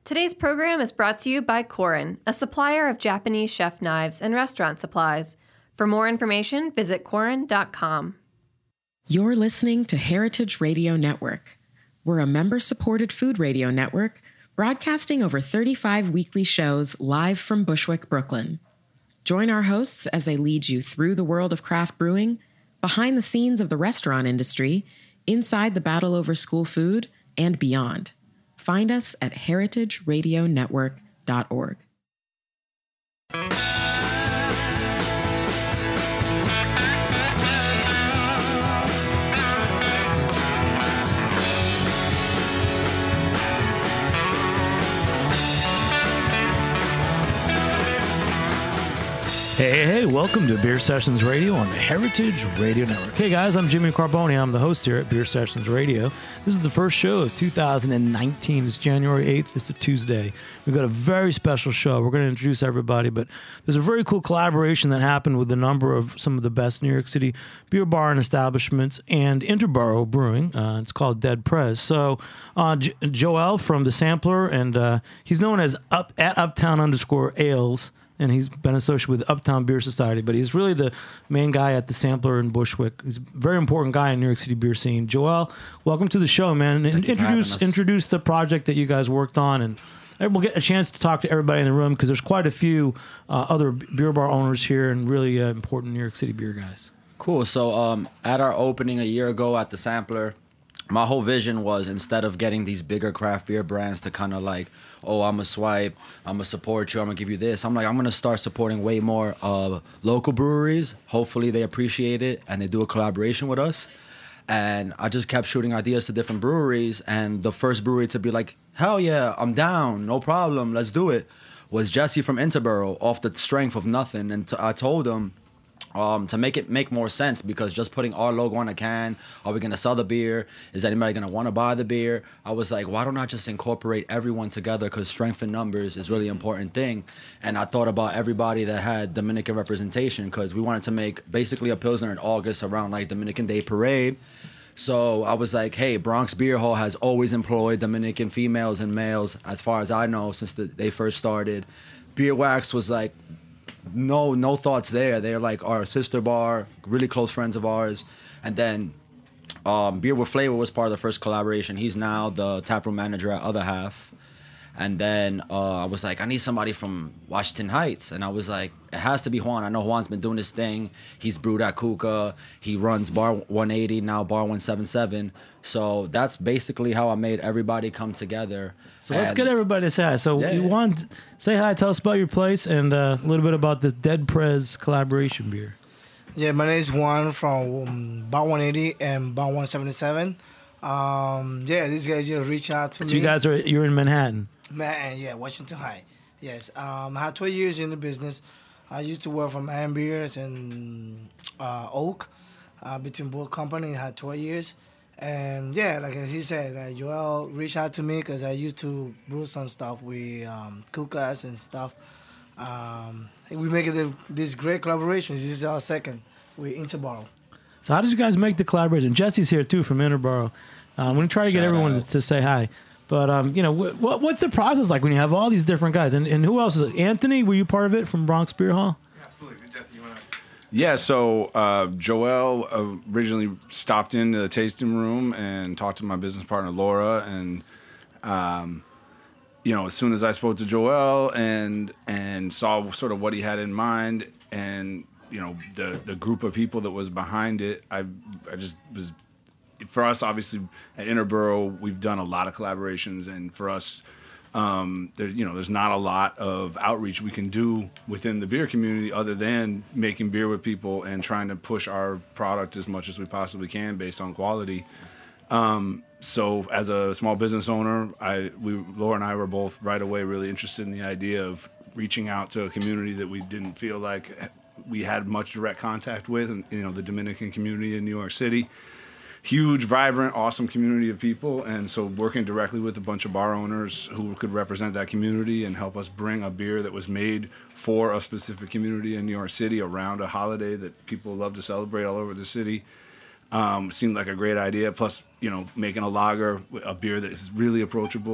Today's program is brought to you by Korin, a supplier of Japanese chef knives and restaurant supplies. For more information, visit Korin.com. You're listening to Heritage Radio Network. We're a member-supported food radio network broadcasting over 35 weekly shows live from Bushwick, Brooklyn. Join our hosts as they lead you through the world of craft brewing, behind the scenes of the restaurant industry, inside the battle over school food, and beyond. Find us at heritageradionetwork.org. Hey, welcome to Beer Sessions Radio on the Heritage Radio Network. Hey guys, I'm Jimmy Carboni. I'm the host here at Beer Sessions Radio. This is the first show of 2019. It's January 8th. It's a Tuesday. We've got a very special show. We're going to introduce everybody, but there's a very cool collaboration that happened with a number of some of the best New York City beer bar and establishments and Interborough Brewing. It's called Dead Prez. So Joel from The Sampler, and he's known as Uptown_Ales. And he's been associated with Uptown Beer Society, but he's really the main guy at the Sampler in Bushwick. He's a very important guy in New York City beer scene. Joel, welcome to the show, man. And introduce the project that you guys worked on, and we'll get a chance to talk to everybody in the room because there's quite a few other beer bar owners here and really important New York City beer guys. Cool. So at our opening a year ago at the Sampler, my whole vision was, instead of getting these bigger craft beer brands to kind of like, oh, I'm going to swipe, I'm going to support you, I'm going to give you this. I'm going to start supporting way more local breweries. Hopefully they appreciate it and they do a collaboration with us. And I just kept shooting ideas to different breweries. And the first brewery to be like, hell yeah, I'm down, no problem, let's do it, was Jesse from Interborough, off the strength of nothing. And I told him, to make it make more sense, because just putting our logo on a can, are we going to sell the beer? Is anybody going to want to buy the beer? I was like, why don't I just incorporate everyone together, because strength in numbers is really an important thing. And I thought about everybody that had Dominican representation, because we wanted to make basically a Pilsner in August around like Dominican Day Parade. So I was like, hey, Bronx Beer Hall has always employed Dominican females and males, as far as I know, since they first started. Beer Wax was like, no thoughts there. They're like our sister bar, really close friends of ours. And then Beer with Flavor was part of the first collaboration. He's now the taproom manager at Other Half. And then I was like, I need somebody from Washington Heights. And I was like, it has to be Juan. I know Juan's been doing this thing. He's brewed at Kuka. He runs Bar 180, now Bar 177. So that's basically how I made everybody come together. So let's get everybody to say hi. So Juan, say hi, tell us about your place and a little bit about this Dead Prez collaboration beer. Yeah, my name is Juan from Bar 180 and Bar 177. These guys just reach out to me. So you guys you're in Manhattan? Man, yeah, Washington High. Yes. I had 12 years in the business. I used to work for Man Beers and Oak, between both companies. I had 12 years. And yeah, like he said, Joel reached out to me because I used to brew some stuff with Kukas and stuff. We make this great collaborations. This is our second with Interborough. So how did you guys make the collaboration? Jesse's here too from Interborough. I'm going to try to get everyone to say hi. But, what's the process like when you have all these different guys? And who else is it? Anthony, were you part of it from Bronx Beer Hall? Absolutely. Jesse, you want to? Yeah, so Joel originally stopped into the tasting room and talked to my business partner, Laura. And, as soon as I spoke to Joel and saw sort of what he had in mind and, the group of people that was behind it, I just was... For us, obviously, at Interborough, we've done a lot of collaborations, and for us, there's not a lot of outreach we can do within the beer community other than making beer with people and trying to push our product as much as we possibly can based on quality. So, as a small business owner, Laura and I were both right away really interested in the idea of reaching out to a community that we didn't feel like we had much direct contact with, and the Dominican community in New York City. Huge, vibrant, awesome community of people, and so working directly with a bunch of bar owners who could represent that community and help us bring a beer that was made for a specific community in New York City around a holiday that people love to celebrate all over the city seemed like a great idea. Plus, making a lager, a beer that is really approachable,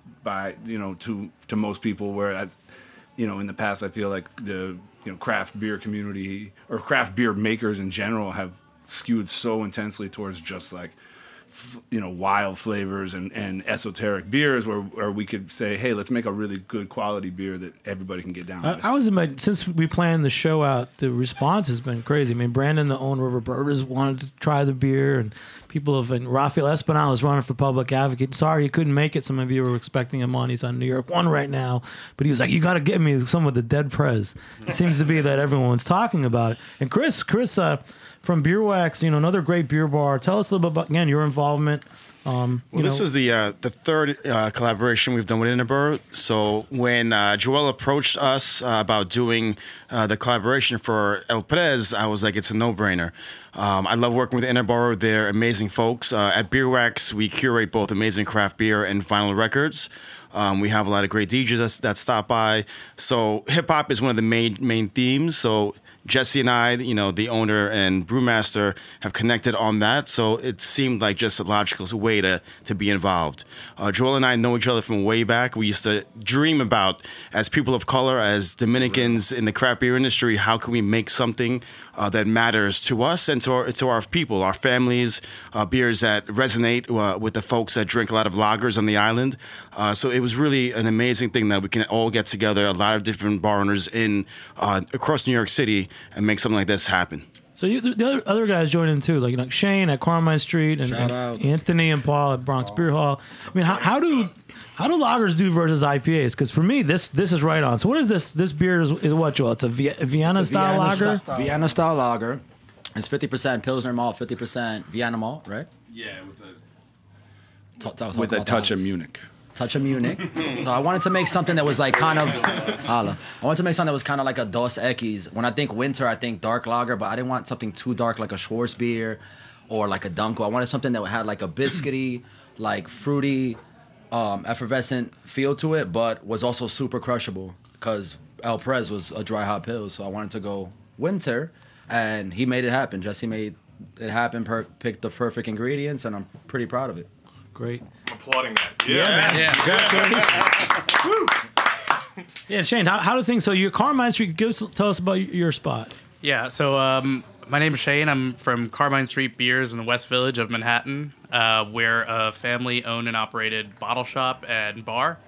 by to most people. Whereas in the past, I feel like the craft beer community or craft beer makers in general have skewed so intensely towards just like wild flavors and esoteric beers where we could say, hey, let's make a really good quality beer that everybody can get down with. Since we planned the show out, the response has been crazy. I mean, Brandon, the owner of Roberta's, wanted to try the beer, and people have been. Rafael Espinal is running for public advocate. Sorry he couldn't make it. Some of you were expecting him on. He's on New York One right now, but he was like, you got to get me some of the Dead Prez. It seems to be that everyone's talking about it. And Chris, from Beer Wax, another great beer bar. Tell us a little bit about, again, your involvement. This is the third collaboration we've done with Inneborough. So when Joel approached us about doing the collaboration for El Prez, I was like, it's a no-brainer. I love working with Inneborough. They're amazing folks. At Beer Wax, we curate both amazing craft beer and vinyl records. We have a lot of great DJs that stop by. So hip-hop is one of the main themes. So Jesse and I, the owner and brewmaster, have connected on that. So it seemed like just a logical way to be involved. Joel and I know each other from way back. We used to dream about, as people of color, as Dominicans in the craft beer industry, how can we make something that matters to us and to our people, our families, beers that resonate with the folks that drink a lot of lagers on the island. So it was really an amazing thing that we can all get together, a lot of different bar owners across New York City, and make something like this happen. So the other guys joined in too, like Shane at Carmine Street and Anthony and Paul at Bronx Beer Hall. I mean, how do lagers do versus IPAs? Because for me, this is right on. So what is this? This beer is what, Joel? It's a Vienna style lager. Vienna style lager. It's 50% Pilsner malt, 50% Vienna malt, right? Yeah, with a touch of Munich. Touch of Munich. So I wanted to make something that was like kind of I wanted to make something that was kind of like a Dos Equis. When I think winter, I think dark lager, but I didn't want something too dark like a Schwarzbier or like a Dunkel. I wanted something that had like a biscuity, like fruity, effervescent feel to it, but was also super crushable because El Prez was a dry hop hill. So I wanted to go winter, and he made it happen. Jesse made it happen, picked the perfect ingredients, and I'm pretty proud of it. Great. Applauding that. Yeah. Yeah, Shane, how do things? So you're Carmine Street. Tell us about your spot. Yeah. So my name is Shane. I'm from Carmine Street Beers in the West Village of Manhattan. We're a family-owned and operated bottle shop and bar.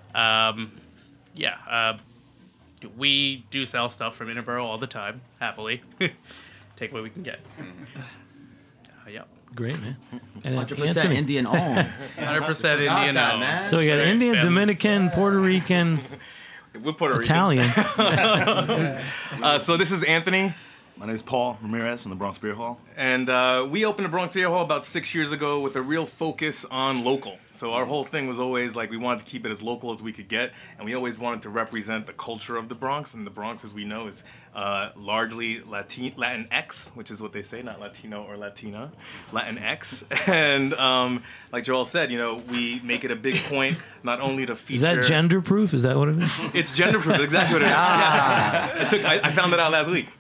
We do sell stuff from Inneborough all the time, happily. Take what we can get. Yeah. Great, man. 100% Indian owned. 100% Indian owned. Man. So you got Indian, Dominican, Puerto Rican, We're Puerto Italian. So this is Anthony. My name is Paul Ramirez from the Bronx Beer Hall. And we opened the Bronx Beer Hall about 6 years ago with a real focus on local. So our whole thing was always like we wanted to keep it as local as we could get, and we always wanted to represent the culture of the Bronx. And the Bronx, as we know, is largely Latinx, which is what they say, not Latino or Latina, Latinx. And like Joel said, we make it a big point not only to feature. Is that gender proof? Is that what it is? It's gender proof. Exactly what it is. Yeah. I found it out last week.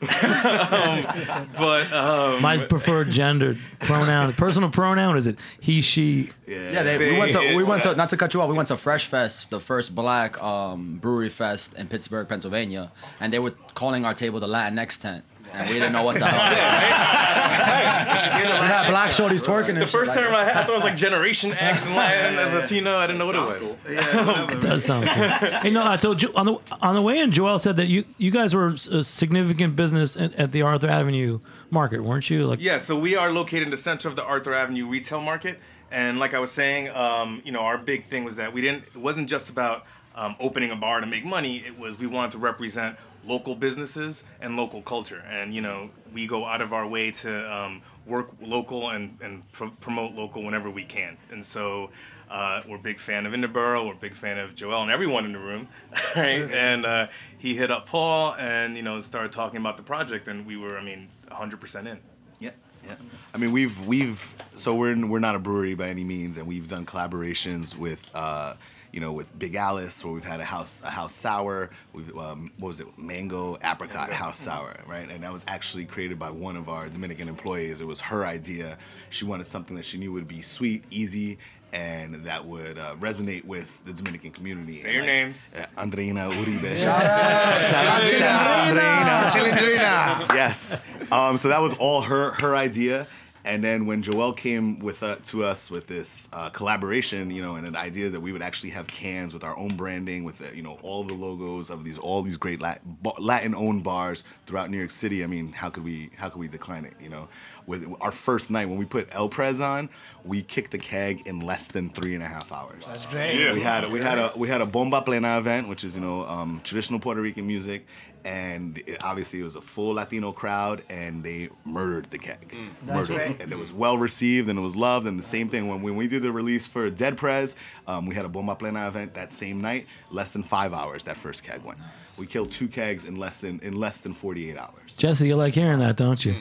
My preferred gender pronoun, personal pronoun, is it he, she? We went to not to cut you off. We went to Fresh Fest, the first black brewery fest in Pittsburgh, Pennsylvania, and they were calling our table the Latinx tent, and we didn't know what the hell. We had black shorties twerking. The first term I thought it was like Generation X and Latin and Latino. I didn't know what it was. Cool. It does sound cool. Hey, no, so on the way in, Joel said that you guys were a significant business at the Arthur Avenue market, weren't you? Yeah, so we are located in the center of the Arthur Avenue retail market. And like I was saying, our big thing was that it wasn't just about opening a bar to make money. It was we wanted to represent local businesses and local culture. And, we go out of our way to work local and promote local whenever we can. And so we're a big fan of Inneborough. We're a big fan of Joel and everyone in the room. Right? And he hit up Paul and, started talking about the project. And we were, 100% in. Yeah. I mean, we're not a brewery by any means, and we've done collaborations with, with Big Alice, where we've had a house sour. We've, what was it? Mango apricot house sour, right? And that was actually created by one of our Dominican employees. It was her idea. She wanted something that she knew would be sweet, easy, and that would resonate with the Dominican community. Say your name. Andreina Uribe. Shout out Andreina. Chilindrina. Yes. So that was all her idea. And then when Joel came to us with this collaboration, and an idea that we would actually have cans with our own branding, with all the logos of all these great Latin-owned bars throughout New York City. I mean, how could we decline it? With our first night when we put El Prez on, we kicked the keg in less than 3.5 hours. That's great. Yeah. We had a bomba plena event, which is traditional Puerto Rican music. And obviously it was a full Latino crowd, and they murdered the keg. That's great. And it was well received, and it was loved. And the same thing when we did the release for Dead Prez, we had a Bomba Plena event that same night. Less than 5 hours, that first keg went. We killed 2 kegs in less than 48 hours. Jesse, you like hearing that, don't you?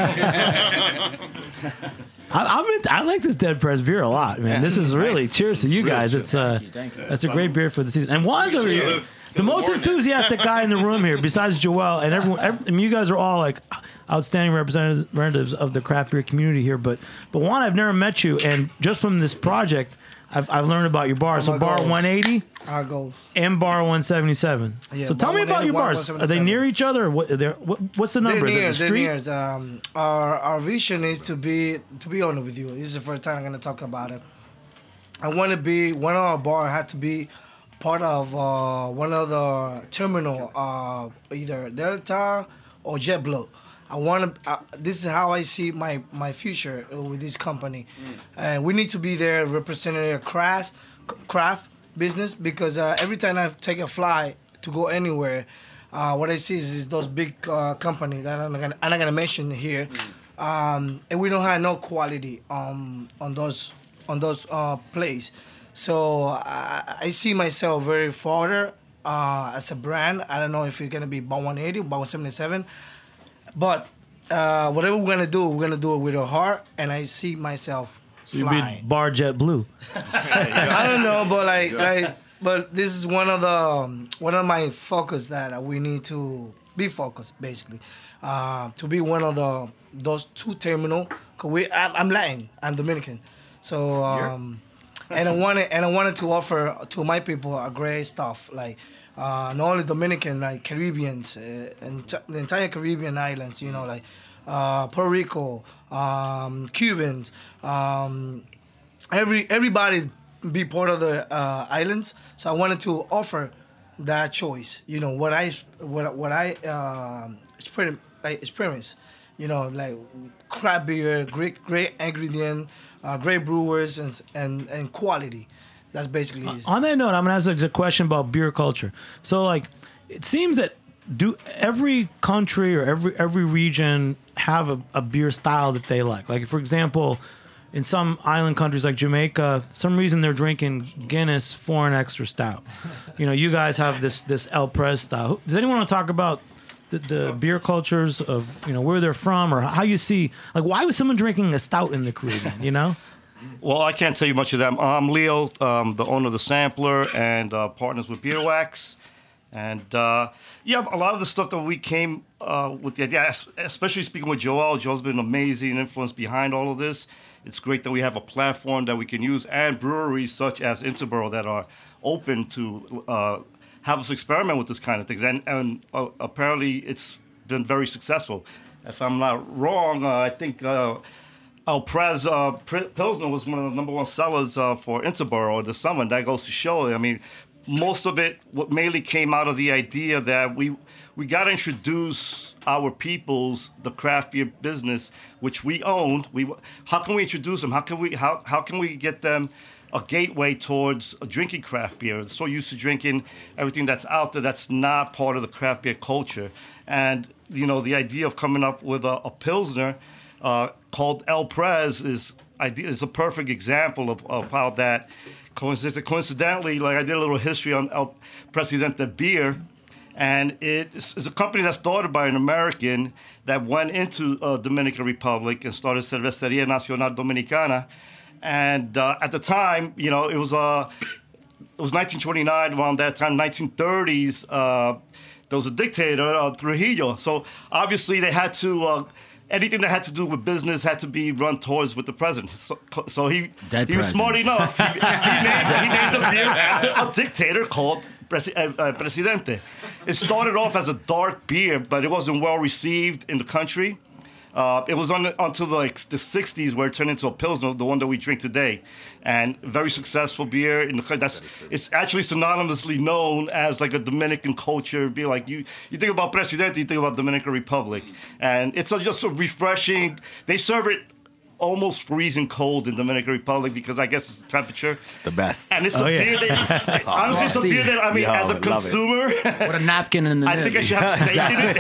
I like this Dead Prez beer a lot, man. This is really cheers to you guys. It's Thank you. That's a great beer for the season. And Juan's over here. The most enthusiastic guy in the room here, besides Joel, and everyone. You guys are all like outstanding representatives of the craft beer community here. But Juan, I've never met you, and just from this project, I've learned about your bars. So Bar 180, our goals, and Bar 177. Yeah, so tell me about your bars. Are they near each other? Or what's the number? Is it the street? Our vision is to be honest with you. This is the first time I'm going to talk about it. I want to be one of our bars had to be part of one of the terminal, either Delta or JetBlue. I want to. This is how I see my future with this company, and we need to be there representing a craft business, because every time I take a flight to go anywhere, what I see is those big companies that I'm not gonna mention here, and we don't have no quality on those places. So I see myself very further as a brand. I don't know if it's gonna be Bar 180 or Bar 177, but whatever we're gonna do it with our heart, and I see myself flying. So you'd be Bar JetBlue. I don't know, but but this is one of my focus that we need to be focused, basically, to be one of those 2 terminal. Cause I'm Latin, I'm Dominican, so and I wanted to offer to my people a great stuff, like not only Dominican, like Caribbeans and the entire Caribbean islands, like Puerto Rico, Cubans, everybody be part of the islands. So I wanted to offer that choice. What I experience. Like craft beer, great ingredient, great brewers, and quality. That's basically it. On that note, I'm gonna ask a question about beer culture. So, like, it seems that every country or every region have a beer style that they like. Like, for example, in some island countries like Jamaica, some reason they're drinking Guinness foreign extra stout. You guys have this El Prez style. Does anyone want to talk about the beer cultures of where they're from, or how you see, like, why was someone drinking a stout in the Caribbean? Well, I can't tell you much of that. I'm Leo, the owner of the Sampler, and partners with Beer Wax. And a lot of the stuff that we came with the idea, especially speaking with Joel. Joel's been an amazing influence behind all of this. It's great that we have a platform that we can use, and breweries such as Interboro that are open to have us experiment with this kind of things. And apparently it's been very successful. If I'm not wrong, I think El Prez Pilsner was one of the #1 sellers for Interboro this summer. And that goes to show, I mean, most of it mainly came out of the idea that we got to introduce our peoples the craft beer business, which we own. How can we introduce them? How can we get them a gateway towards drinking craft beer? They're so used to drinking everything that's out there that's not part of the craft beer culture. And, the idea of coming up with a Pilsner called El Prez is a perfect example of how that coincidentally, like, I did a little history on El Presidente Beer, and it's a company that's started by an American that went into Dominican Republic and started Cervecería Nacional Dominicana. And at the time, it was it was 1929, around that time, 1930s, there was a dictator, Trujillo. So obviously they had to, anything that had to do with business had to be run towards with the president. So he was smart enough. He named the beer after a dictator called Presidente. It started off as a dark beer, but it wasn't well received in the country. It was until the 60s where it turned into a Pilsner, the one that we drink today. And very successful beer. It's actually synonymously known as like a Dominican culture beer. Like you think about Presidente, you think about Dominican Republic. And it's just a refreshing, they serve it almost freezing cold in Dominican Republic because I guess it's the temperature. It's the best. And it's a beer that, honestly, it's a beer that, I mean, as a consumer. With a napkin in the I think I should have steak in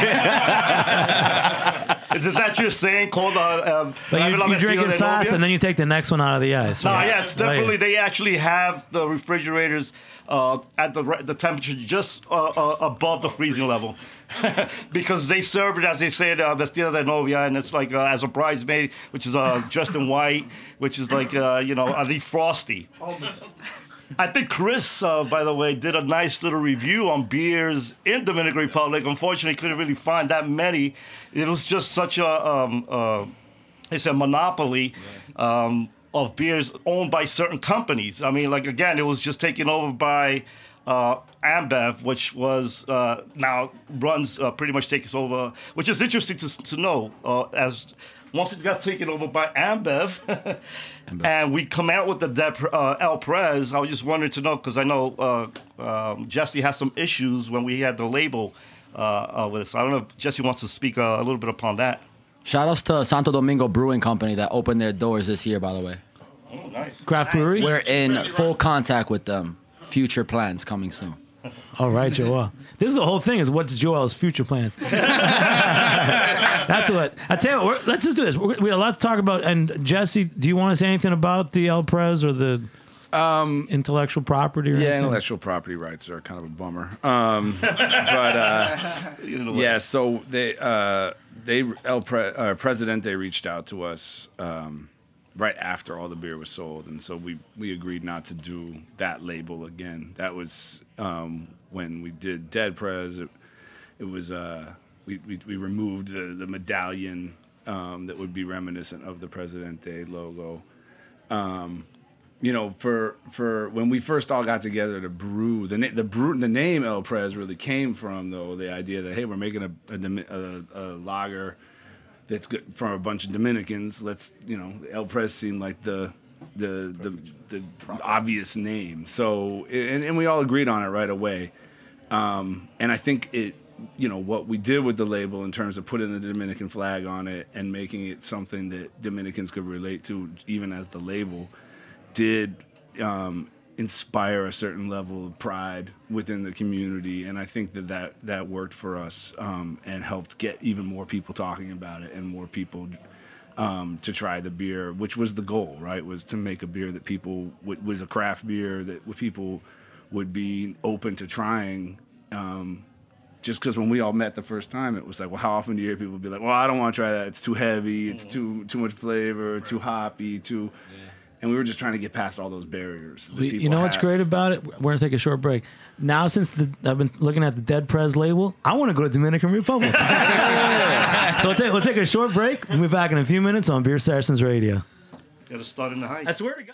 it. Is that your saying called? But you drink it fast and then you take the next one out of the ice. No, Right? yeah, it's definitely, they actually have the refrigerators at the temperature just above the freezing level. Because they serve it, as they say, vestida de novia, and it's like as a bridesmaid, which is dressed in white, which is like, a leaf frosty. I think Chris, by the way, did a nice little review on beers in Dominican Republic. Unfortunately, couldn't really find that many. It was just such a monopoly of beers owned by certain companies. I mean, like, again, it was just taken over by Ambev, which was now runs pretty much takes over, which is interesting to know as once it got taken over by Ambev, and we come out with the El Prez. I was just wondering to know because I know Jesse has some issues when we had the label with us. I don't know if Jesse wants to speak a little bit upon that. Shout outs to Santo Domingo Brewing Company that opened their doors this year, by the way. Oh, nice. Craft brewery? We're in full contact with them. Future plans coming soon. All right, Joel. This is the whole thing: is what's Joel's future plans? That's what I tell you. Let's just do this. We have a lot to talk about. And Jesse, do you want to say anything about the El Prez or the intellectual property? Or anything? Intellectual property rights are kind of a bummer. Yeah. So President, they reached out to us. Right after all the beer was sold, and so we agreed not to do that label again. That was when we did Dead Prez. It was we removed the medallion that would be reminiscent of the Presidente logo. For when we first all got together to brew, the name El Prez really came from the idea that, hey, we're making a lager that's good for a bunch of Dominicans. El Prez seemed like the obvious name. So, and we all agreed on it right away. And I think what we did with the label in terms of putting the Dominican flag on it and making it something that Dominicans could relate to, even as the label, did inspire a certain level of pride within the community, and I think that worked for us and helped get even more people talking about it and more people to try the beer, which was the goal, right? Was to make a beer that people was a craft beer that people would be open to trying. Just because when we all met the first time, it was like, well, how often do you hear people be like, well, I don't want to try that. It's too heavy. It's too much flavor. Too hoppy. And we were just trying to get past all those barriers. You know what's great about it? We're going to take a short break. Now, since I've been looking at the Dead Prez label, I want to go to Dominican Republic. So we'll take a short break. We'll be back in a few minutes on Beer Sessions Radio. Got to start in the Heights. I swear to God.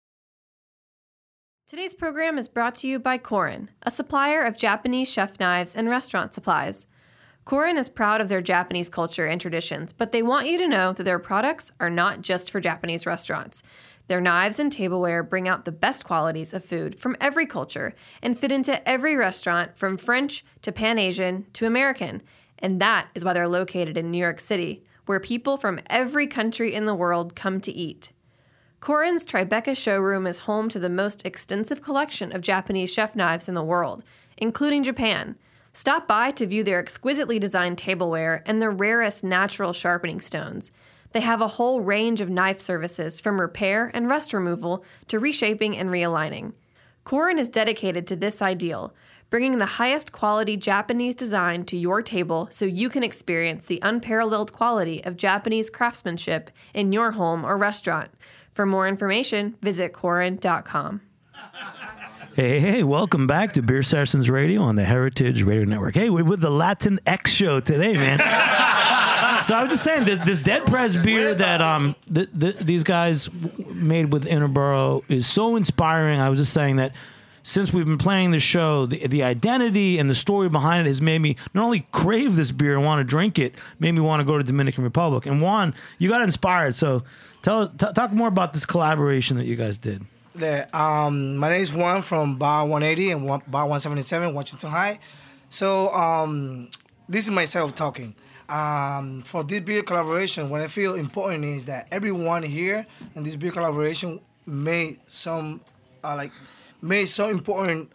Today's program is brought to you by Korin, a supplier of Japanese chef knives and restaurant supplies. Korin is proud of their Japanese culture and traditions, but they want you to know that their products are not just for Japanese restaurants. Their knives and tableware bring out the best qualities of food from every culture and fit into every restaurant from French to Pan-Asian to American. And that is why they're located in New York City, where people from every country in the world come to eat. Korin's Tribeca showroom is home to the most extensive collection of Japanese chef knives in the world, including Japan. Stop by to view their exquisitely designed tableware and the rarest natural sharpening stones. They have a whole range of knife services from repair and rust removal to reshaping and realigning. Korin is dedicated to this ideal, bringing the highest quality Japanese design to your table so you can experience the unparalleled quality of Japanese craftsmanship in your home or restaurant. For more information, visit Korin.com. Hey, welcome back to Beer Sessions Radio on the Heritage Radio Network. Hey, we're with the Latin X show today, man. So I was just saying, this Dead Press beer that these guys made with Interboro is so inspiring. I was just saying that since we've been playing the show, the identity and the story behind it has made me not only crave this beer and want to drink it, made me want to go to Dominican Republic. And Juan, you got inspired. So talk more about this collaboration that you guys did. Yeah, my name is Juan from Bar 180 and Bar 177, Washington High. So this is myself talking. For this beer collaboration, what I feel important is that everyone here in this beer collaboration made some important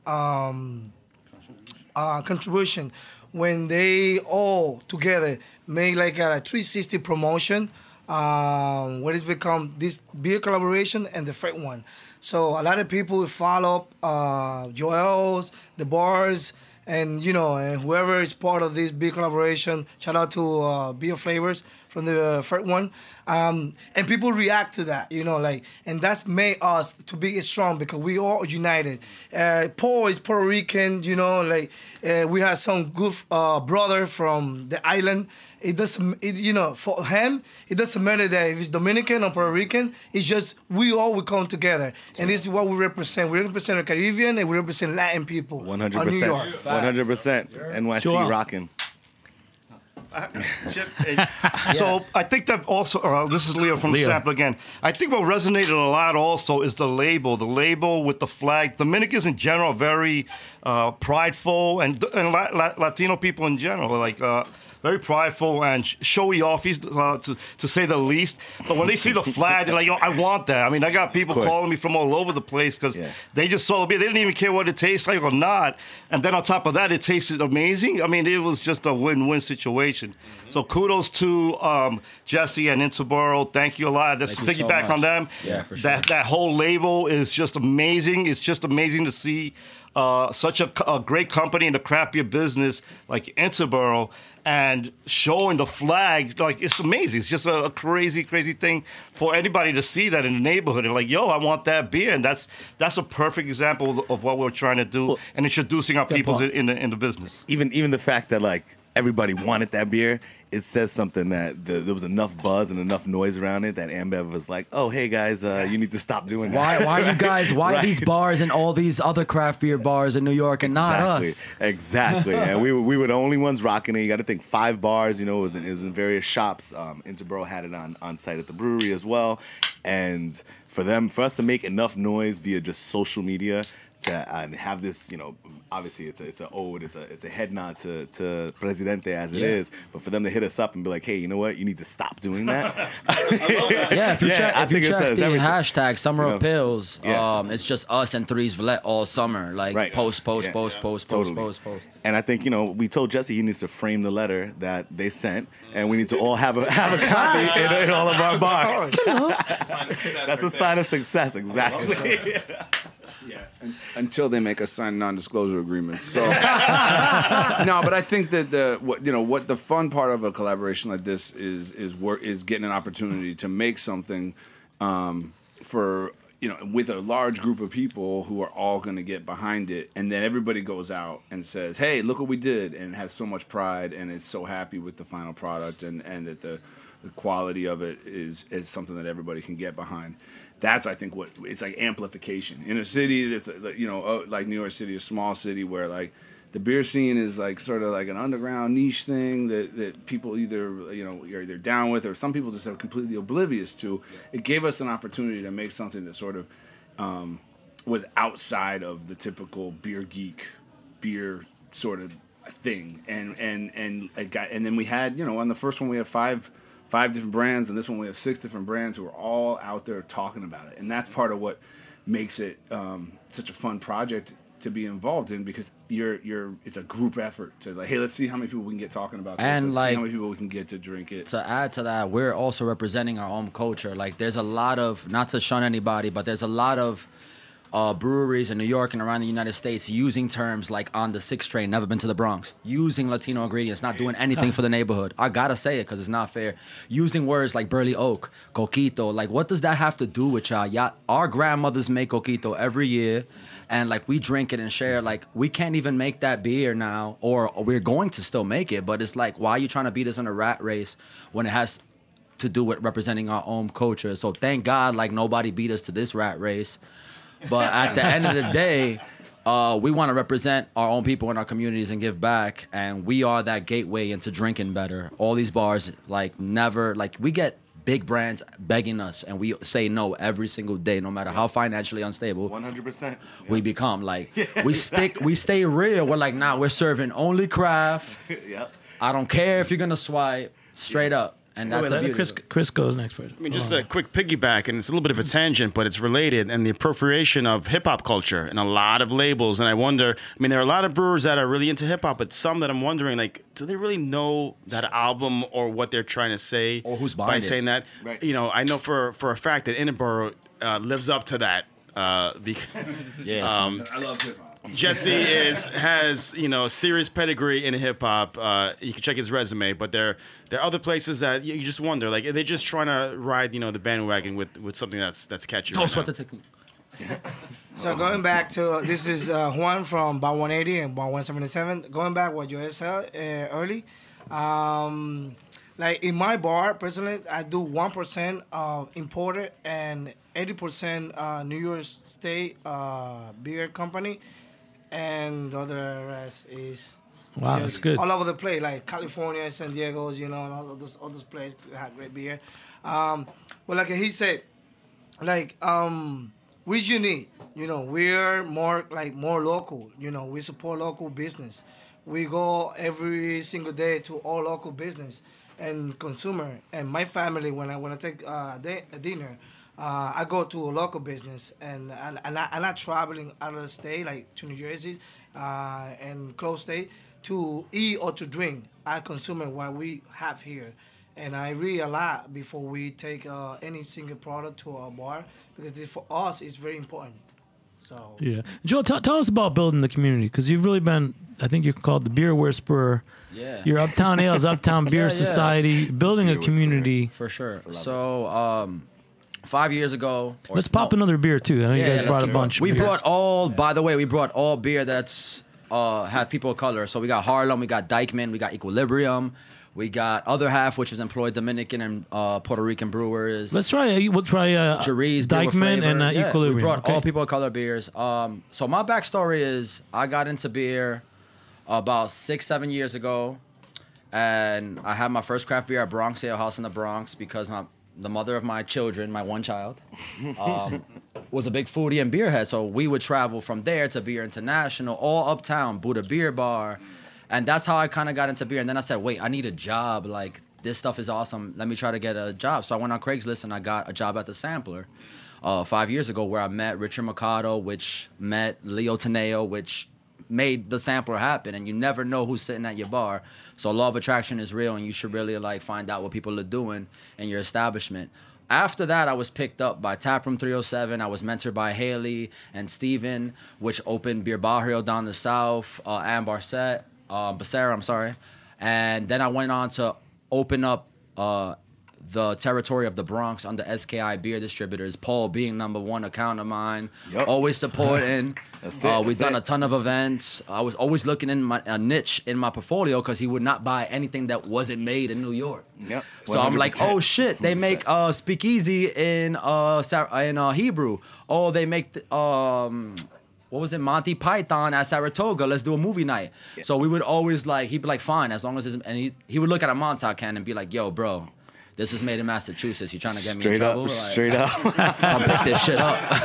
contribution when they all together made like a 360 promotion. What has become this beer collaboration and the Fred one. So a lot of people follow Joel's, the bars, and and whoever is part of this beer collaboration. Shout out to Beer Flavors from the Fred one, and people react to that, and that's made us to be strong because we all united. Paul is Puerto Rican, we have some good brother from the island. It doesn't, for him, it doesn't matter that if it's Dominican or Puerto Rican. It's just we all will come together, and this is what we represent. We represent the Caribbean and we represent Latin people. 100%. New York. 100%. NYC rocking. So I think that also, this is Leo from the Sample again. I think what resonated a lot also is the label with the flag. Dominicans in general are very prideful, and Latino people in general, very prideful and showy offies, to say the least. But when they see the flag, they're like, yo, I want that. I mean, I got people calling me from all over the place because they just saw the beer. They didn't even care what it tastes like or not. And then on top of that, it tasted amazing. I mean, it was just a win-win situation. Mm-hmm. So kudos to Jesse and Interboro. Thank you a lot. Let's piggyback on them. Yeah, for sure. That whole label is just amazing. It's just amazing to see such a great company in the craft beer business like Interboro and showing the flag. Like, it's amazing. It's just a crazy, crazy thing for anybody to see that in the neighborhood and like, yo, I want that beer. And that's a perfect example of what we're trying to do and introducing our people in the business. Even the fact that like everybody wanted that beer, it says something that there was enough buzz and enough noise around it that Ambev was like, oh, hey, guys, you need to stop doing that. Why you guys, why these bars and all these other craft beer bars in New York and not us? Exactly. And we were the only ones rocking it. You got to think 5 bars, it was in various shops. Interboro had it on site at the brewery as well. And for us to make enough noise via just social media to have this, obviously it's a ode, it's a head nod to Presidente as it is, but for them to hit us up and be like, hey, you know what, you need to stop doing that. Yeah, if you check the hashtag Summer of Pills, Yeah. It's just us and Threes Villette all summer, like Right. post. Totally. And I think we told Jesse he needs to frame the letter that they sent, and we need to all have a copy in all of our bars. That's a sign of success, exactly. Yeah, until they make us sign non-disclosure agreements. So no, but I think that what the fun part of a collaboration like this is getting an opportunity to make something for with a large group of people who are all going to get behind it, and then everybody goes out and says, "Hey, look what we did," and has so much pride and is so happy with the final product, and that the quality of it is something that everybody can get behind. That's, I think, what it's like amplification in a city that's like New York City, a small city where like the beer scene is like sort of like an underground niche thing that people either you're either down with or some people just are completely oblivious to. It gave us an opportunity to make something that sort of was outside of the typical beer geek beer sort of thing, and then we had on the first one we had five different brands, and this one we have 6 different brands who are all out there talking about it, and that's part of what makes it such a fun project to be involved in, because it's a group effort to like, hey, let's see how many people we can get talking about this, and let's see how many people we can get to drink it. To add to that, we're also representing our own culture. Like, there's a lot of, not to shun anybody, but there's a lot of breweries in New York and around the United States using terms like on the 6 train, never been to the Bronx, using Latino ingredients, not doing anything for the neighborhood. I gotta say it because it's not fair. Using words like Burley Oak, Coquito, like what does that have to do with y'all? Our grandmothers make Coquito every year, and like we drink it and share. Like we can't even make that beer now, or we're going to still make it, but it's like, why are you trying to beat us in a rat race when it has to do with representing our own culture? So thank God, like nobody beat us to this rat race. But at the end of the day, we want to represent our own people in our communities and give back. And we are that gateway into drinking better. All these bars, like never, like we get big brands begging us and we say no every single day, no matter how financially unstable 100%. we become. Like we stay real. We're like, nah, we're serving only craft. Yep. I don't care if you're going to swipe, straight up. And that's the beauty. Chris goes next person. I mean, just a quick piggyback, and it's a little bit of a tangent, but it's related, and the appropriation of hip-hop culture and a lot of labels. And I wonder, I mean, there are a lot of brewers that are really into hip-hop, but some that I'm wondering, like, do they really know that album or what they're trying to say? Or who's by buying saying it. that? Right. You know, I know for a fact that Inneborough lives up to that. Because, Yes. I love hip hop. Jesse has serious pedigree in hip hop. You can check his resume, but there are other places that you just wonder, like, are they just trying to ride the bandwagon with something that's catchy? Don't sweat the technique. So going back to, this is Juan from Bar 180 and Bar 177. Going back what you said early, like in my bar, personally, I do 1% imported and 80% New York State beer company, and the other rest is Wow, that's good. all over the place, like California, San Diego's, and all those places have great beer. But like he said, like we're unique. We're more local. We support local business. We go every single day to all local business and consumer. And my family, when I take a dinner, I go to a local business, and I'm not traveling out of the state, like to New Jersey and close state, to eat or to drink. I consume what we have here. And I read a lot before we take any single product to our bar, because for us, it's very important. So Yeah. Joel, tell us about building the community, because you've really been, I think you're called the Beer Whisperer. Yeah. You're Uptown Ales, Uptown Beer Yeah, yeah. Society, building a community. For sure. So 5 years ago. Let's pop another beer, too. I know you guys brought a bunch. We of beers. brought all beer that's have people of color. So we got Harlem, we got Dykeman, we got Equilibrium. We got Other Half, which is employed Dominican and Puerto Rican brewers. We'll try Jerry's beer with Dykeman flavor. and Yeah, Equilibrium. We brought okay. all people of color beers. So my backstory is I got into beer about 6-7 years ago, and I had my first craft beer at Bronx Ale House in the Bronx because the mother of my children, my one child, was a big foodie and beer head. So we would travel from there to Beer International, all uptown, Buddha Beer Bar. And that's how I kind of got into beer. And then I said, wait, I need a job. Like, this stuff is awesome. Let me try to get a job. So I went on Craigslist and I got a job at the Sampler 5 years ago, where I met Richard Mercado, which met Leo Teneo, which made the Sampler happen. And you never know who's sitting at your bar. So law of attraction is real, and you should really find out what people are doing in your establishment. After that, I was picked up by Taproom 307. I was mentored by Haley and Steven, which opened Beer Barrio down the south, and Becerra, I'm sorry. And then I went on to open up the territory of the Bronx under SKI Beer Distributors, Paul being number one account of mine, always supporting. We've done a ton of events. I was always looking in a niche in my portfolio because he would not buy anything that wasn't made in New York. Yep. So I'm like, oh shit, they make speakeasy in Hebrew. Oh, they make what was it, Monty Python at Saratoga, let's do a movie night. Yeah. So we would always he'd be like, fine, as long as it's, and he would look at a Montauk can and be like, yo, bro, this was made in Massachusetts. You trying to get me in trouble? Straight up. Come pick this shit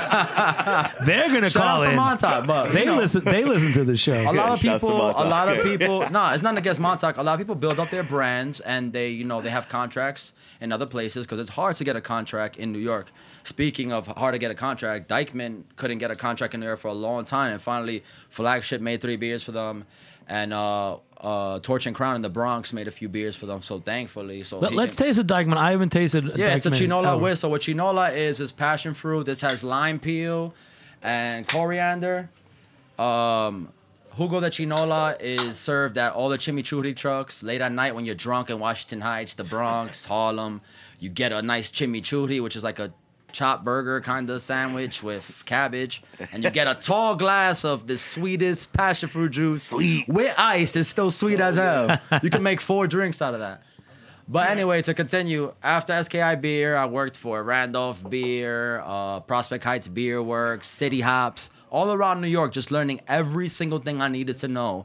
up. They're gonna call in. Montauk, but they listen to the show. A lot of people. No, it's nothing against Montauk. A lot of people build up their brands, and they have contracts in other places because it's hard to get a contract in New York. Speaking of hard to get a contract, Dykeman couldn't get a contract in New York for a long time, and finally, Flagship made 3 beers for them, and Torch and Crown in the Bronx made a few beers for them. So thankfully, let's taste a Dykeman. I haven't tasted. Yeah, Dykeman it's a Chinola whisk. So what Chinola is passion fruit. This has lime peel, and coriander. Jugo de chinola is served at all the chimichurri trucks late at night when you're drunk in Washington Heights, the Bronx, Harlem. You get a nice chimichurri, which is like a chopped burger kind of sandwich with cabbage, and you get a tall glass of the sweetest passion fruit juice. Sweet. With ice. It's still sweet as hell. You can make 4 drinks out of that. But anyway, to continue, after SKI Beer, I worked for Randolph Beer, Prospect Heights Beer Works, City Hops, all around New York, just learning every single thing I needed to know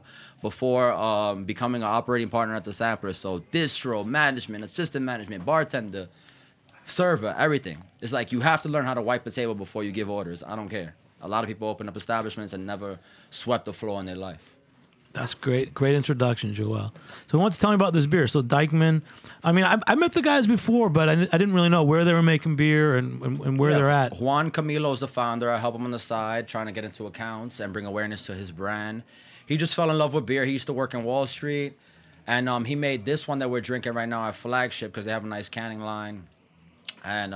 before becoming an operating partner at the Sampler. So distro, management, assistant management, bartender, server, everything. It's like you have to learn how to wipe the table before you give orders. I don't care. A lot of people open up establishments and never swept the floor in their life. That's great. Great introduction, Joel. So, who wants to tell me about this beer? So, Dykeman, I mean, I met the guys before, but I didn't really know where they were making beer and where they're at. Juan Camilo is the founder. I help him on the side, trying to get into accounts and bring awareness to his brand. He just fell in love with beer. He used to work in Wall Street, and he made this one that we're drinking right now at Flagship because they have a nice canning line. And,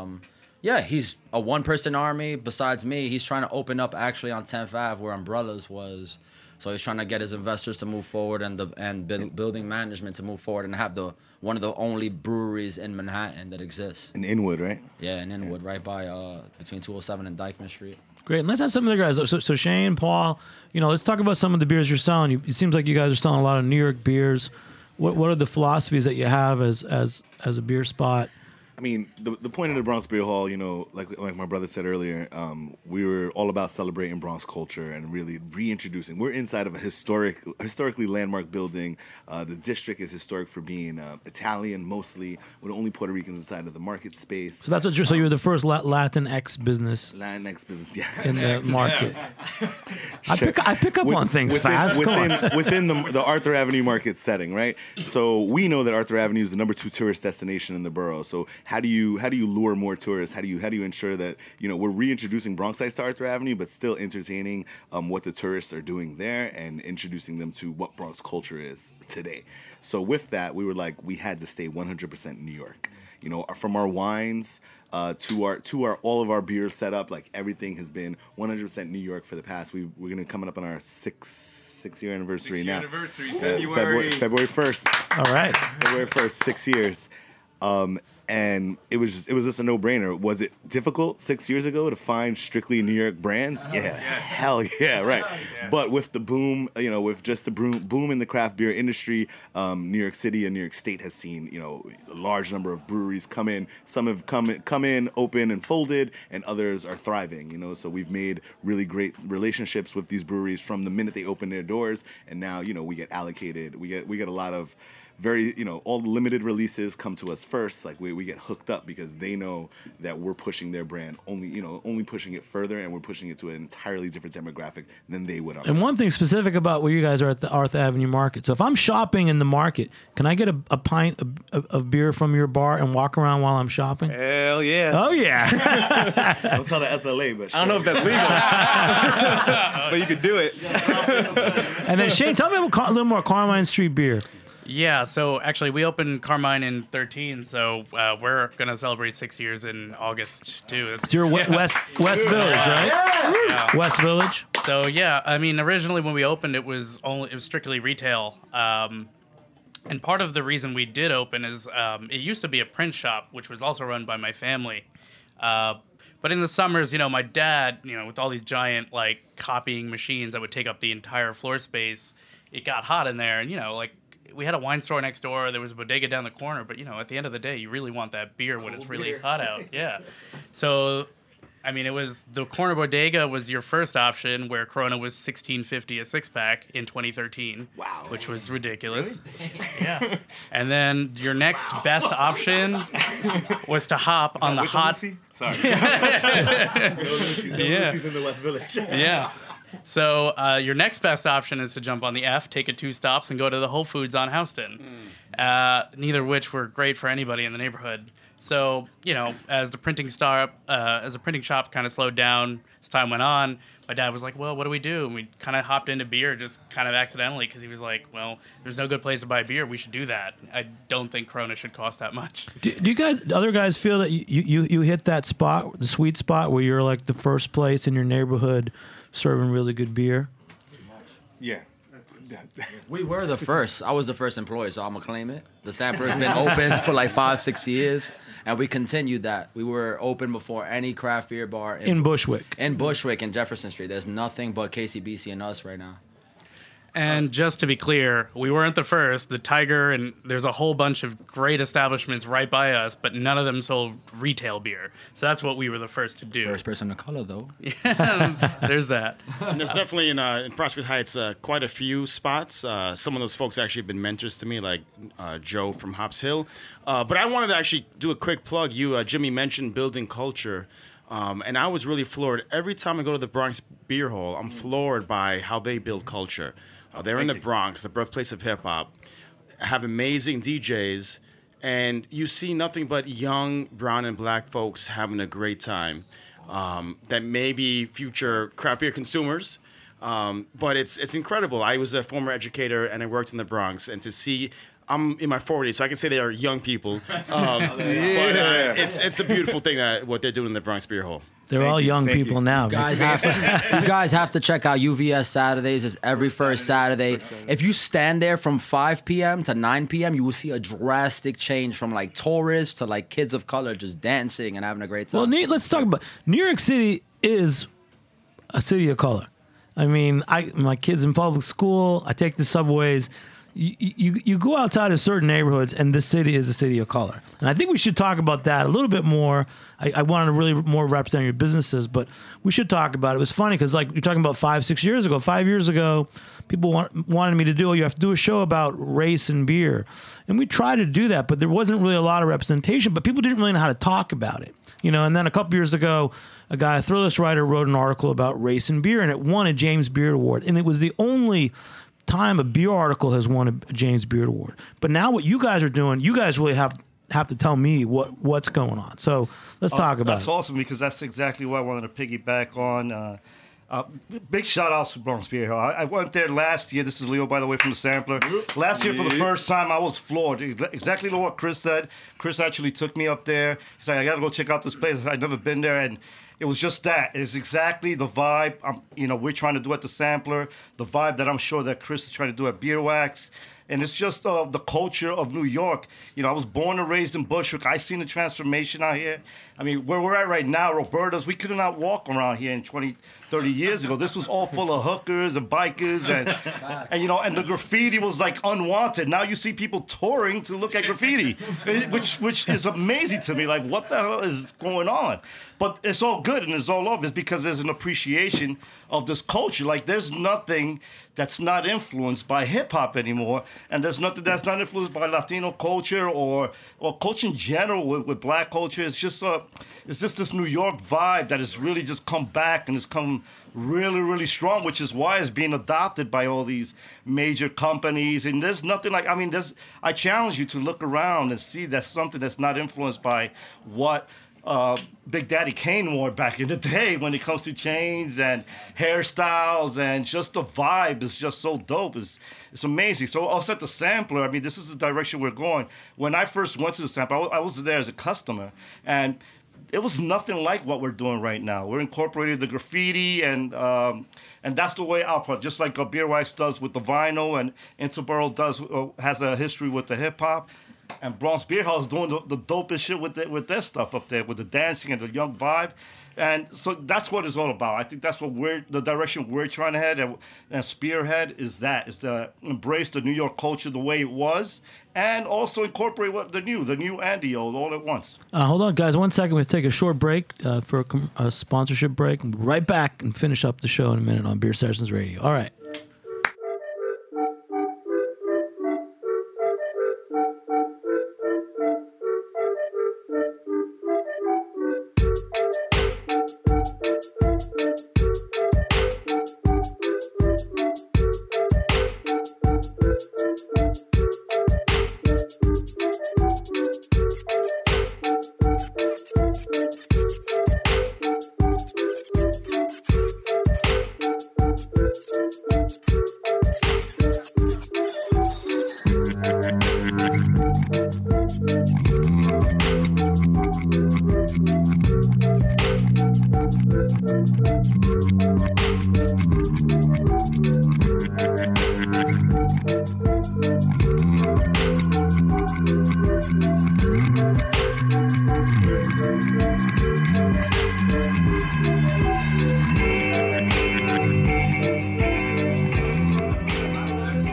yeah, he's a one-person army. Besides me, he's trying to open up actually on 10th Ave where Umbrellas was. So he's trying to get his investors to move forward and building management to move forward and have one of the only breweries in Manhattan that exists. In Inwood, right? Yeah, in Inwood, right by between 207 and Dykeman Street. Great. And let's have some of the guys. So Shane, Paul, let's talk about some of the beers you're selling. It seems like you guys are selling a lot of New York beers. What are the philosophies that you have as a beer spot? I mean, the point of the Bronx Beer Hall, like my brother said earlier, we were all about celebrating Bronx culture and really reintroducing. We're inside of a historically landmark building. The district is historic for being Italian mostly. We're the only Puerto Ricans inside of the market space. So that's what so you're the first Latinx business. Latinx business, yeah. In the market. Sure. I pick up on things fast. Within the Arthur Avenue market setting, right? So we know that Arthur Avenue is the #2 tourist destination in the borough. So how do you lure more tourists? How do you ensure that we're reintroducing Bronxites to Arthur Avenue, but still entertaining what the tourists are doing there and introducing them to what Bronx culture is today? So with that, we were like, we had to stay 100% New York. From our wines to our all of our beer setup, like everything has been 100% New York for the past. We're gonna coming up on our six-year anniversary now. February 1st. All right. February 1st, 6 years. And it was just a no-brainer. Was it difficult 6 years ago to find strictly New York brands? Yeah, hell yeah, right. Yes. But with the boom, with just the boom in the craft beer industry, New York City and New York State has seen, a large number of breweries come in. Some have come in, open and folded, and others are thriving. So we've made really great relationships with these breweries from the minute they open their doors, and now we get allocated. We get a lot of very, all the limited releases come to us first. Like we get hooked up because they know that we're pushing their brand only pushing it further, and we're pushing it to an entirely different demographic than they would. And one thing specific about where you guys are at the Arthur Avenue Market. So if I'm shopping in the market, can I get a pint of beer from your bar and walk around while I'm shopping? Hell yeah. Oh yeah. Don't tell the SLA, but sure. I don't know if that's legal, but you could do it. And then Shane, tell me about a little more Carmine Street beer. Yeah, so actually we opened Carmine in 2013, so we're going to celebrate 6 years in August, too. So you're West Village, right? Yeah. West Village. So, yeah, I mean, originally when we opened, it was strictly retail. And part of the reason we did open is it used to be a print shop, which was also run by my family. But in the summers, my dad, with all these giant, copying machines that would take up the entire floor space, it got hot in there, and, we had a wine store next door. There was a bodega down the corner. But, at the end of the day, you really want that beer when it's really hot out. Yeah. So, I mean, it was the corner bodega was your first option, where Corona was $16.50 a six-pack in 2013. Wow. Which was ridiculous. Really? Yeah. And then your next best option was to hop on the hot... Sorry. Yeah. in the West Village. Yeah. So your next best option is to jump on the F, take it 2 stops, and go to the Whole Foods on Houston. Neither of which were great for anybody in the neighborhood. So, as the printing shop kind of slowed down as time went on, my dad was like, well, what do we do? And we kind of hopped into beer just kind of accidentally because he was like, well, there's no good place to buy beer. We should do that. I don't think Corona should cost that much. Do you guys, other guys feel that you hit that spot, the sweet spot where you're like the first place in your neighborhood serving really good beer? Yeah. We were the first. I was the first employee, so I'm going to claim it. The Sampler's been open for like 5-6 years, and we continued that. We were open before any craft beer bar. In Bushwick. In Bushwick and Jefferson Street. There's nothing but KCBC and us right now. And just to be clear, we weren't the first. The Tiger, and there's a whole bunch of great establishments right by us, but none of them sold retail beer. So that's what we were the first to do. First person of color, though. Yeah, there's that. And there's definitely in Prospect Heights quite a few spots. Some of those folks actually have been mentors to me, like Joe from Hops Hill. But I wanted to actually do a quick plug. Jimmy mentioned building culture. And I was really floored. Every time I go to the Bronx Beer Hall, I'm floored by how they build culture. They're in the Bronx, the birthplace of hip-hop, have amazing DJs, and you see nothing but young brown and black folks having a great time that may be future craft beer consumers, but it's incredible. I was a former educator, and I worked in the Bronx, and to see... I'm in my 40s, so I can say they are young people. But it's a beautiful thing what they're doing in the Bronx Beer Hall. They're all young people now. You guys have to check out UVS Saturdays. It's every first Saturday. If you stand there from 5 p.m. to 9 p.m., you will see a drastic change from like tourists to like kids of color just dancing and having a great time. Well, let's talk about New York City is a city of color. I mean, my kids in public school, I take the subways. You go outside of certain neighborhoods, and this city is a city of color. And I think we should talk about that a little bit more. I wanted to really more represent your businesses, but we should talk about it. It was funny because, like, you're talking about 5 years ago. 5 years ago, people wanted me to you have to do a show about race and beer. And we tried to do that, but there wasn't really a lot of representation, but people didn't really know how to talk about it. And then a couple years ago, a guy, a Thrillist writer, wrote an article about race and beer, and it won a James Beard Award. And it was the only time a beer article has won a James Beard Award. But now what you guys are doing, you guys really have to tell me what's going on. So let's talk about it. That's awesome, because that's exactly what I wanted to piggyback on. Big shout outs to Bronx Beer Hall. I went there last year. This is Leo, by the way, from the Sampler. Last year, for the first time, I was floored. Exactly what Chris said. Chris actually took me up there. He's like, I got to go check out this place. I'd never been there, and it was just that. It's exactly the vibe we're trying to do at the Sampler, the vibe that I'm sure that Chris is trying to do at Beer Wax. And it's just the culture of New York. I was born and raised in Bushwick. I seen the transformation out here. I mean, where we're at right now, Roberta's, we could not walk around here in 20, 30 years ago. This was all full of hookers and bikers, and the graffiti was like unwanted. Now you see people touring to look at graffiti, which is amazing to me. Like, what the hell is going on? But it's all good and it's all love. It's because there's an appreciation of this culture. Like, there's nothing that's not influenced by hip hop anymore, and there's nothing that's not influenced by Latino culture or culture in general with black culture. It's just this New York vibe that has really just come back and has come really, really strong, which is why it's being adopted by all these major companies. And there's nothing like, I challenge you to look around and see that's something that's not influenced by what Big Daddy Kane wore back in the day when it comes to chains and hairstyles, and just the vibe is just so dope. It's amazing. So us at the Sampler, this is the direction we're going. When I first went to the Sampler, I was there as a customer, and it was nothing like what we're doing right now. We're incorporating the graffiti, and that's the way our product, just like Beer Wax does with the vinyl, and Interborough has a history with the hip hop. And Bronx Beer Hall is doing the dopest shit with their stuff up there, with the dancing and the young vibe. And so that's what it's all about. I think that's what the direction we're trying to head and spearhead is to embrace the New York culture the way it was, and also incorporate the new and the old all at once. Hold on, guys. 1 second. We'll take a short break for a sponsorship break. We'll be right back and finish up the show in a minute on Beer Sessions Radio. All right.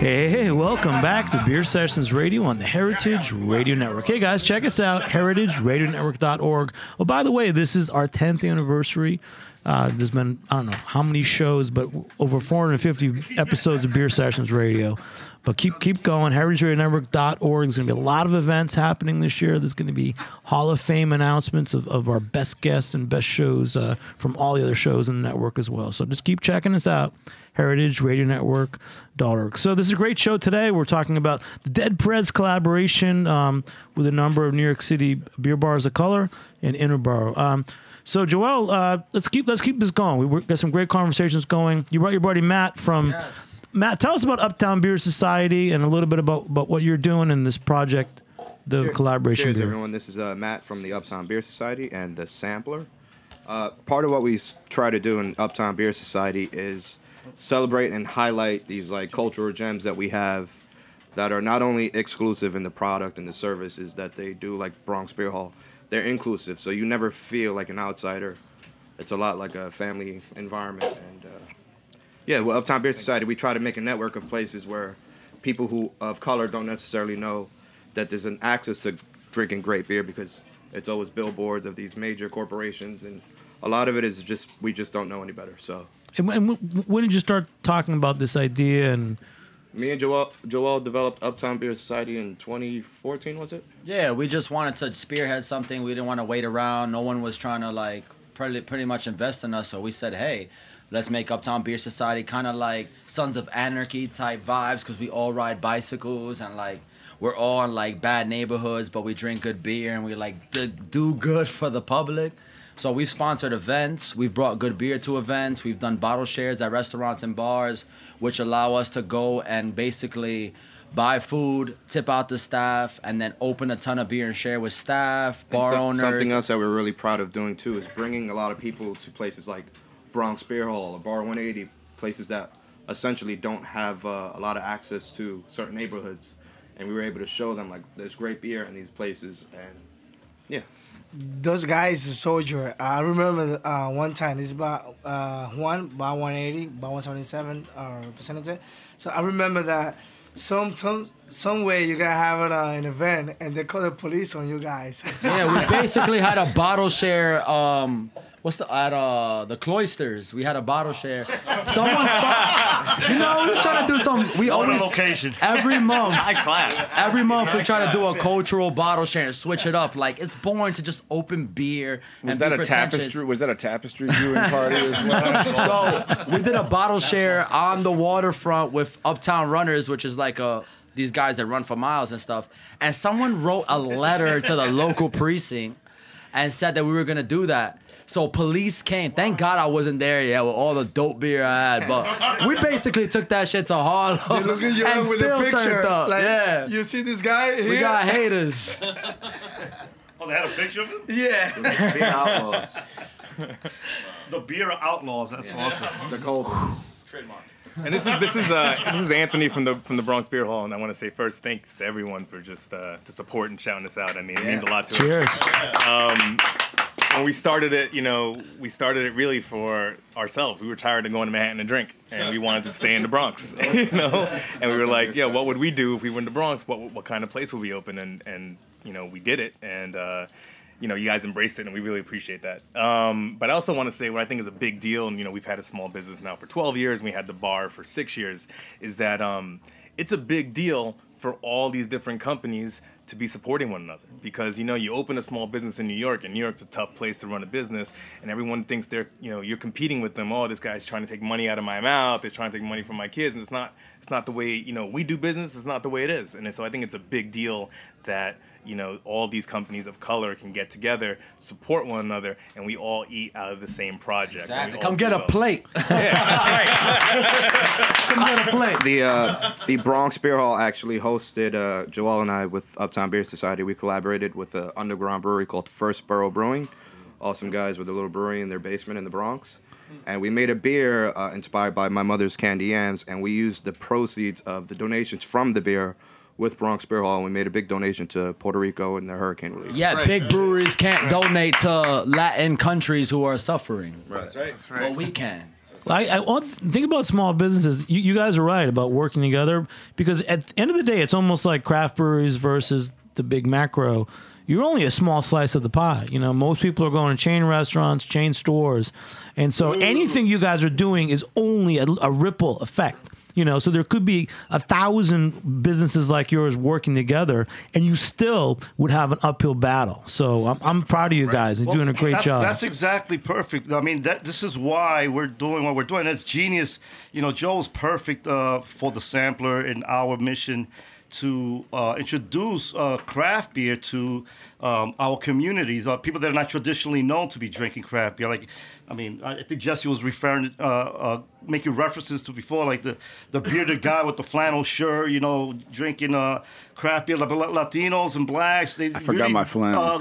Hey, welcome back to Beer Sessions Radio on the Heritage Radio Network. Hey, guys, check us out, heritageradionetwork.org. Oh, by the way, this is our 10th anniversary. There's been, I don't know how many shows, but over 450 episodes of Beer Sessions Radio. But keep going, heritageradionetwork.org. There's going to be a lot of events happening this year. There's going to be Hall of Fame announcements of our best guests and best shows from all the other shows in the network as well. So just keep checking us out, heritageradionetwork.org. So this is a great show today. We're talking about the Dead Prez collaboration with a number of New York City beer bars of color and Interborough. So Joel, let's keep this going. We've got some great conversations going. You brought your buddy Matt from... Yes. Matt, tell us about Uptown Beer Society and a little bit about what you're doing in this project, the collaboration. Cheers, everyone. This is Matt from the Uptown Beer Society and the Sampler. Part of what we try to do in Uptown Beer Society is celebrate and highlight these like cultural gems that we have that are not only exclusive in the product and the services that they do, like Bronx Beer Hall. They're inclusive, so you never feel like an outsider. It's a lot like a family environment. And yeah, well, Uptown Beer Society, we try to make a network of places where people who of color don't necessarily know that there's an access to drinking great beer, because it's always billboards of these major corporations, and a lot of it is just we just don't know any better. So. And when did you start talking about this idea? And me and Joel developed Uptown Beer Society in 2014, was it? Yeah, we just wanted to spearhead something. We didn't want to wait around. No one was trying to like pretty much invest in us. So we said, hey, let's make Uptown Beer Society kind of like Sons of Anarchy type vibes, because we all ride bicycles and like we're all in like bad neighborhoods, but we drink good beer and we like do good for the public. So we've sponsored events. We've brought good beer to events. We've done bottle shares at restaurants and bars, which allow us to go and basically buy food, tip out the staff, and then open a ton of beer and share with staff, bar owners. Something else that we're really proud of doing too is bringing a lot of people to places like Bronx Beer Hall or Bar 180, places that essentially don't have a lot of access to certain neighborhoods. And we were able to show them, like, there's great beer in these places. And, yeah. Those guys, the soldier. I remember one time, this is about Bar 180, Bar 177, representative. So I remember that some way you gotta have an event, and they call the police on you guys. Yeah, we basically had a bottle share. At the Cloisters, we had a bottle share. Someone, we were trying to do some. We always location every month. High class. Every month we try to do a cultural bottle share and switch it up. Like it's boring to just open beer. Was that a tapestry? Was that a tapestry viewing party as well? So we did a bottle share on the waterfront with Uptown Runners, which is like these guys that run for miles and stuff. And someone wrote a letter to the local precinct and said that we were gonna do that. So police came. Thank God I wasn't there yet with all the dope beer I had. But we basically took that shit to Harlem. They look at you and with still a picture. turned up. Like, yeah. You see this guy here? We got haters. Oh, they had a picture of him? Yeah. Beer outlaws. The beer outlaws. That's awesome. The cold ones. Trademark. And this is Anthony from the Bronx Beer Hall, and I want to say first thanks to everyone for just to support and shouting us out. I mean, it means a lot to us. When we started it, we started it really for ourselves. We were tired of going to Manhattan to drink, and we wanted to stay in the Bronx, And we were like, yeah, what would we do if we were in the Bronx? What kind of place would we open? And we did it, and you guys embraced it, and we really appreciate that. But I also want to say what I think is a big deal, and we've had a small business now for 12 years, and we had the bar for 6 years, is that it's a big deal for all these different companies to be supporting one another, because you open a small business in New York, and New York's a tough place to run a business, and everyone thinks you're competing with them. Oh, this guy's trying to take money out of my mouth. They're trying to take money from my kids, and it's not the way we do business. It's not the way it is, and so I think it's a big deal that all these companies of color can get together, support one another, and we all eat out of the same project. Exactly. Come get a plate. Yeah, that's right. Come get a plate. The Bronx Beer Hall actually hosted Joel and I with Uptown Beer Society. We collaborated with an underground brewery called First Borough Brewing. Awesome guys with a little brewery in their basement in the Bronx. And we made a beer inspired by my mother's candy yams, and we used the proceeds of the donations from the beer with Bronx Beer Hall, and we made a big donation to Puerto Rico and their hurricane relief. Yeah, right. Big breweries can't donate to Latin countries who are suffering. Right. That's right. Well, we can. Think about small businesses. You guys are right about working together, because at the end of the day, it's almost like craft breweries versus the big macro. You're only a small slice of the pie. You know, most people are going to chain restaurants, chain stores. And so anything you guys are doing is only a ripple effect. You know, so there could be 1,000 businesses like yours working together, and you still would have an uphill battle. So I'm proud of you guys. You're doing a great job. That's exactly perfect. I mean, this is why we're doing what we're doing. It's genius. You know, Joel's perfect for the sampler in our mission to introduce craft beer to our communities, people that are not traditionally known to be drinking craft beer. Like, I mean, I think Jesse was referring, making references to before, like the bearded guy with the flannel shirt, you know, drinking craft beer. Like Latinos and blacks, I forgot my flannel.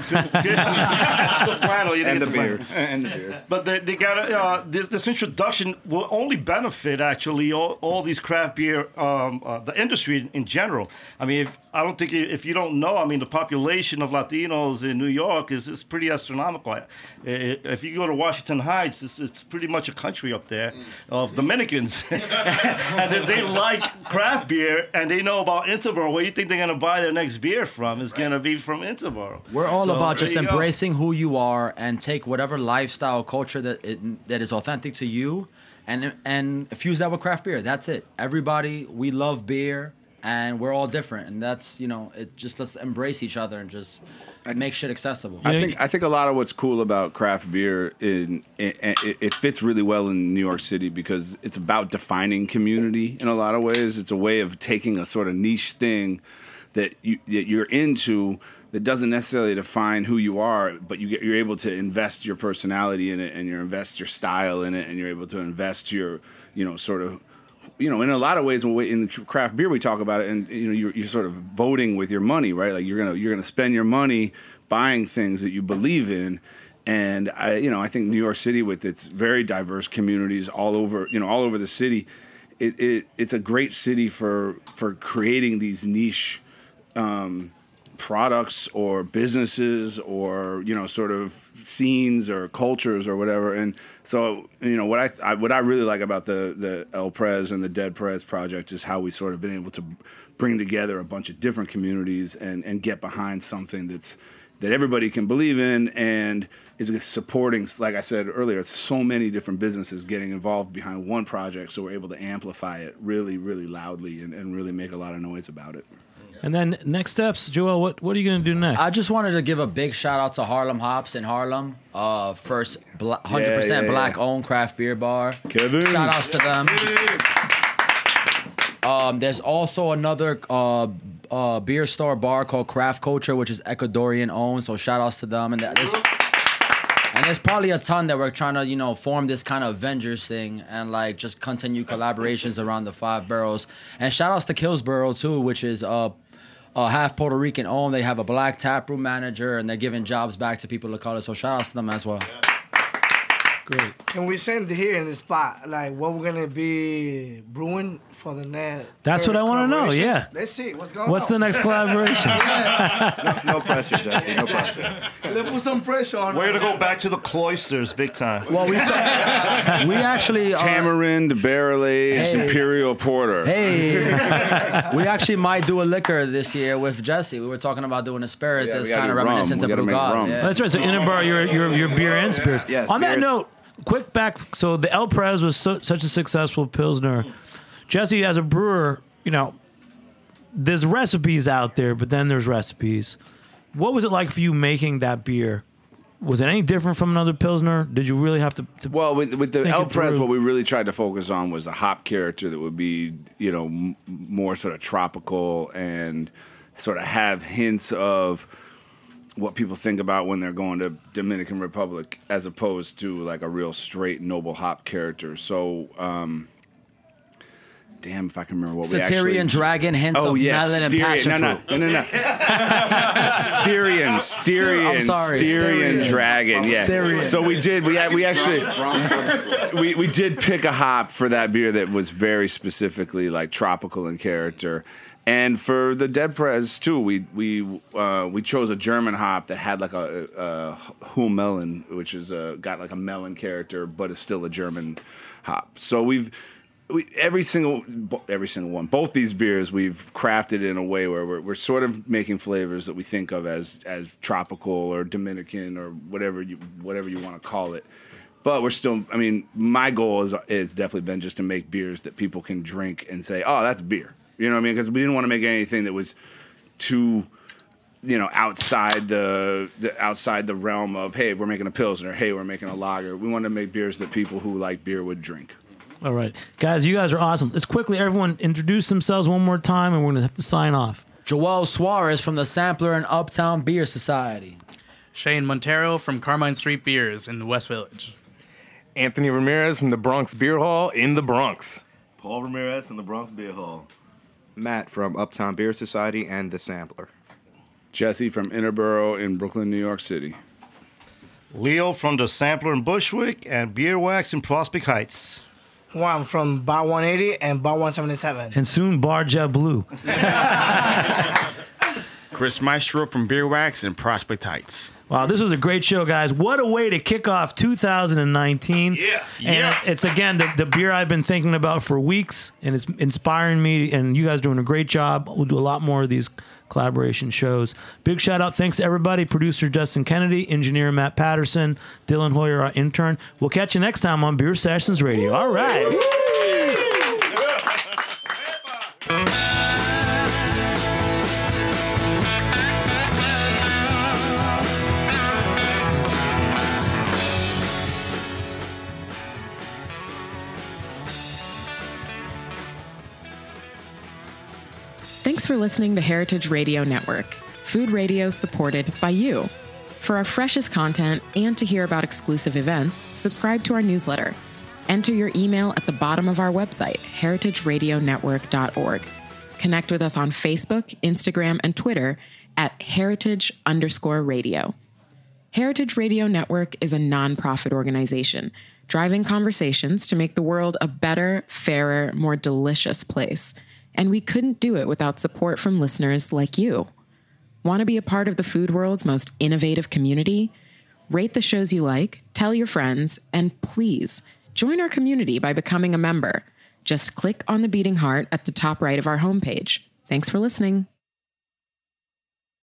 The flannel, you and the beard. And the beard. But they got this introduction will only benefit actually all these craft beer, the industry in general. I mean, I don't think if you don't know, I mean, the population of Latinos in New York is pretty astronomical. If you go to Washington Heights, it's pretty much a country up there of Dominicans, and if they like craft beer and they know about Interboro, where you think they're gonna buy their next beer from is gonna be from Interboro. We're all about just embracing who you are and take whatever lifestyle, culture that is authentic to you, and fuse that with craft beer. That's it. Everybody, we love beer. And we're all different, and that's, you know, let's embrace each other and just make shit accessible. I think a lot of what's cool about craft beer it fits really well in New York City because it's about defining community in a lot of ways. It's a way of taking a sort of niche thing that you're into that doesn't necessarily define who you are, but you're able to invest your personality in it, and you invest your style in it, and you're able to invest your, you know, sort of. You know, in a lot of ways, in craft beer, we talk about it, and you know, you're sort of voting with your money, right? Like you're gonna spend your money buying things that you believe in, and I think New York City, with its very diverse communities all over the city, it's a great city for creating these niche products or businesses or, you know, sort of scenes or cultures or whatever. And so, you know, what I really like about the El Prez and the Dead Prez project is how we sort of been able to bring together a bunch of different communities and get behind something that everybody can believe in and is supporting. Like I said earlier, it's so many different businesses getting involved behind one project, so we're able to amplify it really, really loudly and really make a lot of noise about it. And then next steps, Joel, what are you going to do next? I just wanted to give a big shout out to Harlem Hops in Harlem. First 100% black-owned craft beer bar. Kevin. Shout outs to them. There's also another beer store bar called Craft Culture, which is Ecuadorian owned. So shout outs to them. And there's probably a ton that we're trying to, you know, form this kind of Avengers thing and like just continue collaborations around the 5 boroughs. And shout outs to Killsborough too, which is half Puerto Rican owned. They have a black taproom manager, and they're giving jobs back to people of color. So shout outs to them as well. Great. Can we send here in the spot like what we're gonna be brewing for the next? That's what I want to know. Yeah. Let's see what's going on. What's the next collaboration? No pressure, Jesse. No pressure. Let's put some pressure on. We're gonna go back to the cloisters, big time. Well, we actually Tamarind, barrel aged, Imperial Porter. Hey, we actually might do a liquor this year with Jesse. We were talking about doing a spirit that's kind of reminiscent to Brugada. Yeah. That's right. So Interboro, your beer and spirits. Yes, on that beers. note, quick back. So the El Prez was such a successful Pilsner. Jesse, as a brewer, you know, there's recipes out there, but then there's recipes. What was it like for you making that beer? Was it any different from another Pilsner? Did you really have to well, with the El Prez, what we really tried to focus on was the hop character that would be, you know, more sort of tropical and sort of have hints of what people think about when they're going to Dominican Republic, as opposed to like a real straight noble hop character. So, damn, if I can remember what we actually... Styrian dragon, hints of melon and passion fruit. No. Styrian. I'm sorry. Styrian dragon, yeah. Styrian. So we actually... we did pick a hop for that beer that was very specifically like tropical in character. And for the Dead Prez too, we chose a German hop that had like a Humeln, which is got like a melon character, but is still a German hop. So every single one, both these beers we've crafted in a way where we're sort of making flavors that we think of as tropical or Dominican or whatever you want to call it. But we're still, I mean, my goal is definitely been just to make beers that people can drink and say, oh, that's beer. You know what I mean? Because we didn't want to make anything that was too, outside the realm of, hey, we're making a Pilsner, hey, we're making a lager. We wanted to make beers that people who like beer would drink. All right. Guys, you guys are awesome. Let's quickly, everyone, introduce themselves one more time, and we're going to have to sign off. Joel Suarez from the Sampler and Uptown Beer Society. Shane Montero from Carmine Street Beers in the West Village. Anthony Ramirez from the Bronx Beer Hall in the Bronx. Paul Ramirez from the Bronx Beer Hall. Matt from Uptown Beer Society and The Sampler. Jesse from Interboro in Brooklyn, New York City. Leo from the Sampler in Bushwick and Beer Wax in Prospect Heights. Juan from Bar 180 and Bar 177. And soon Bar Jet Blue. Chris Maestro from Beer Wax in Prospect Heights. Wow, this was a great show, guys. What a way to kick off 2019. Yeah. And it's, again, the beer I've been thinking about for weeks, and it's inspiring me, and you guys are doing a great job. We'll do a lot more of these collaboration shows. Big shout out. Thanks to everybody. Producer Justin Kennedy, engineer Matt Patterson, Dylan Hoyer, our intern. We'll catch you next time on Beer Sessions Radio. All right. Thanks for listening to Heritage Radio Network, food radio supported by you. For our freshest content and to hear about exclusive events, subscribe to our newsletter. Enter your email at the bottom of our website, heritageradionetwork.org. Connect with us on Facebook, Instagram, and Twitter at heritage_radio. Heritage Radio Network is a nonprofit organization driving conversations to make the world a better, fairer, more delicious place. And we couldn't do it without support from listeners like you. Want to be a part of the food world's most innovative community? Rate the shows you like, tell your friends, and please join our community by becoming a member. Just click on the beating heart at the top right of our homepage. Thanks for listening.